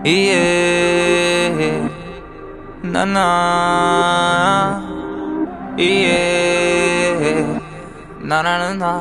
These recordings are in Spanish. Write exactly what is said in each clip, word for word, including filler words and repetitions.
Yeah, na na, yeah, na na na na.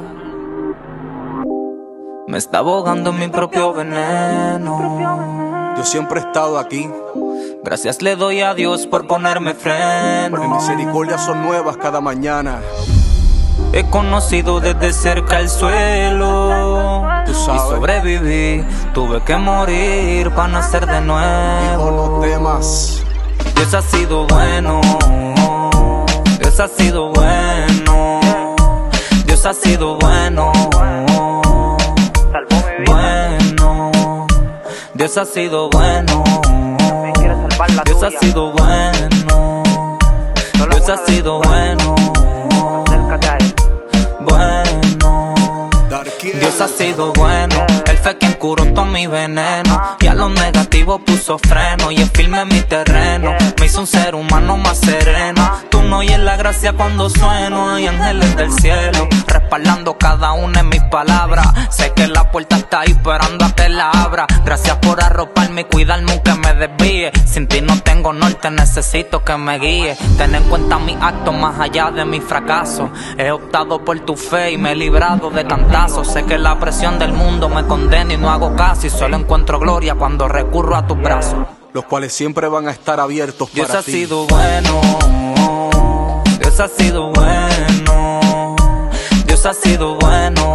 Me está ahogando en mi propio veneno. Yo siempre he estado aquí. Gracias le doy a Dios por ponerme freno. Mis misericordias son nuevas cada mañana. He conocido desde cerca el suelo. Tú sabes. Y sobreviví, tuve que morir para nacer de nuevo. Hijo, no temas. Dios ha sido bueno, Dios ha sido bueno, Dios ha sido bueno, Salvó mi vida. bueno, Dios ha sido bueno, Me quiere salvar la Dios ha tuya. sido bueno, Solo Dios una ha vez. sido bueno, Acércate a él. bueno. Darkiel. Dios ha sido bueno, Él fue quien curó todo mi veneno y a lo negativo puso freno y es firme mi terreno. Me hizo un ser humano más sereno. Tú no oyes la gracia cuando sueno. Hay ángeles del cielo respaldando cada una de mis palabras. Sé que la puerta está ahí esperando a que la abra. Gracias por arroparme y cuidarme aunque me desvíe. Sin ti no tengo norte, necesito que me guíe. Ten en cuenta mis actos más allá de mis fracasos. He optado por tu fe y me he librado de cantazos. Sé que la presión del mundo me condena y no hago caso. Y solo encuentro gloria cuando recurro a tus brazos. Los cuales siempre van a estar abiertos Dios para ha ti. sido bueno, Dios ha sido bueno, Dios ha sido bueno,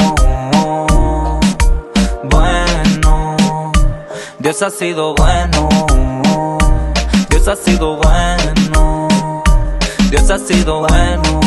bueno, Dios ha sido bueno, Dios ha sido bueno, Dios ha sido bueno,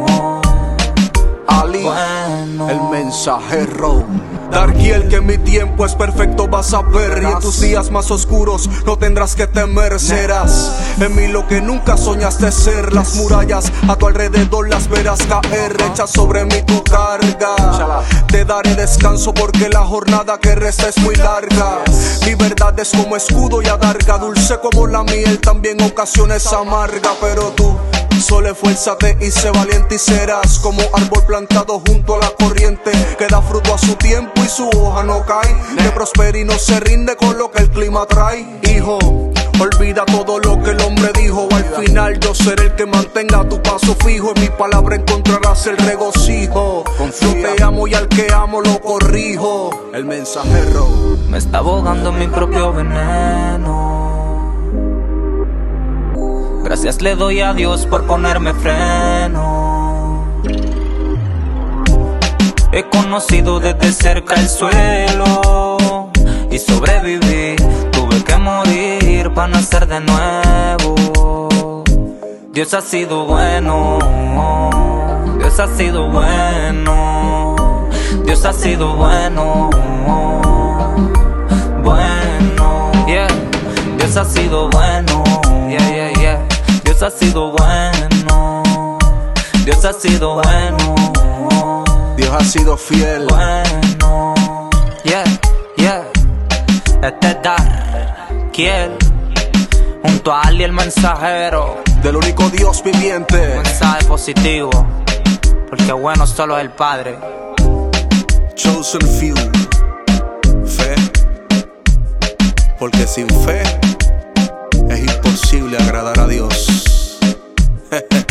Ali, bueno. el mensajero. Darkiel, que mi tiempo es perfecto, vas a ver. Y en tus días más oscuros no tendrás que temer. Serás en mí lo que nunca soñaste ser. Las murallas a tu alrededor las verás caer. Echa sobre mí tu carga. Te daré descanso porque la jornada que resta es muy larga. Mi verdad es como escudo y adarga. Dulce como la miel, también ocasiones amarga. Pero tú solo esfuérzate y sé valiente y serás como árbol plantado junto a la corriente que da fruto a su tiempo y su hoja no cae, que prospera y no se rinde con lo que el clima trae. Hijo, olvida todo lo que el hombre dijo. Al final yo seré el que mantenga tu paso fijo. En mi palabra encontrarás el regocijo. Yo te amo y al que amo lo corrijo. El mensajero. Me está ahogando en mi propio veneno. Gracias le doy a Dios por ponerme freno. He conocido desde cerca el suelo y sobreviví, tuve que morir para nacer de nuevo. Dios ha sido bueno, Dios ha sido bueno, Dios ha sido bueno, bueno, yeah. Dios ha sido bueno, yeah, yeah, yeah. Dios ha sido bueno, Dios ha sido bueno, Dios ha sido fiel. bueno, yeah, yeah. Este es Darkiel junto a Ali el mensajero. Del único Dios viviente. Mensaje positivo, porque bueno solo es el Padre. Chosen few. Fe. Porque sin fe es imposible agradar a Dios.